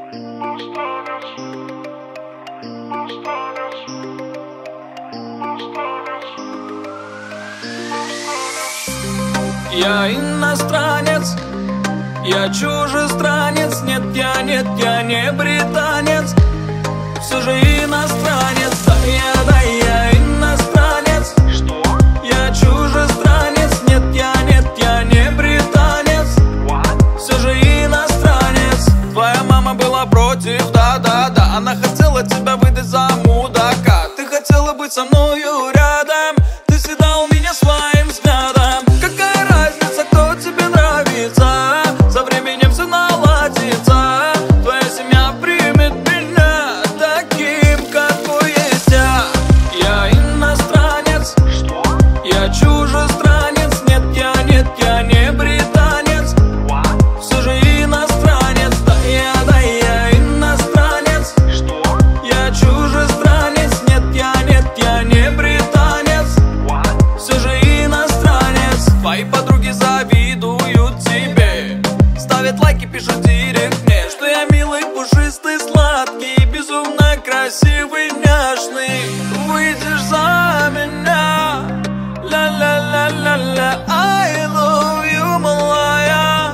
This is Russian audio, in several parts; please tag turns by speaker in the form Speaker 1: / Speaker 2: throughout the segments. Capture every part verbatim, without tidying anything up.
Speaker 1: Я иностранец, я чужестранец. Нет, я, нет, я не британец, все же иностранец. Да я, да я иностранец.
Speaker 2: Что?
Speaker 1: Я чужестранец. Нет, я, нет, я не британец,
Speaker 2: What?
Speaker 1: все же иностранец. Твоя мама была против, да-да-да. Она хотела тебя выдать за мудака. Ты хотела быть со мною рядом, ты съедал меня своим взглядом. Какая разница, кто тебе нравится, со временем все наладится. Твоя семья примет меня таким, какой есть я. Я иностранец.
Speaker 2: Что?
Speaker 1: Я чужестранец. Нет, я, нет, я не британец,
Speaker 2: What?
Speaker 1: все же иностранец. Да я, да я иностранец.
Speaker 2: Что?
Speaker 1: Я чужестранец. Нет, я, нет, я не британец,
Speaker 2: What?
Speaker 1: все же иностранец. Твои подруги завидуют тебе, ставят лайки, пишут директ мне, что я милый, пушистый, сладкий, безумно красивый, няшный. Выйдешь за меня, ля-ля-ля-ля-ля, I love you, малая.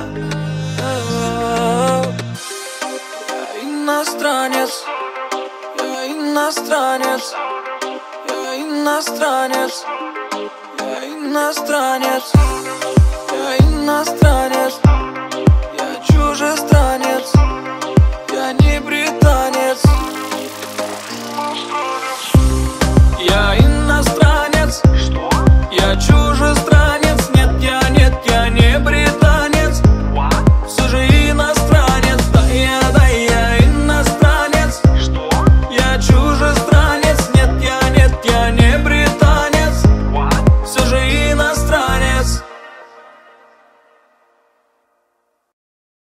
Speaker 1: Я иностранец, я иностранец, я иностранец, я иностранец, я иностранец, я чужестранец.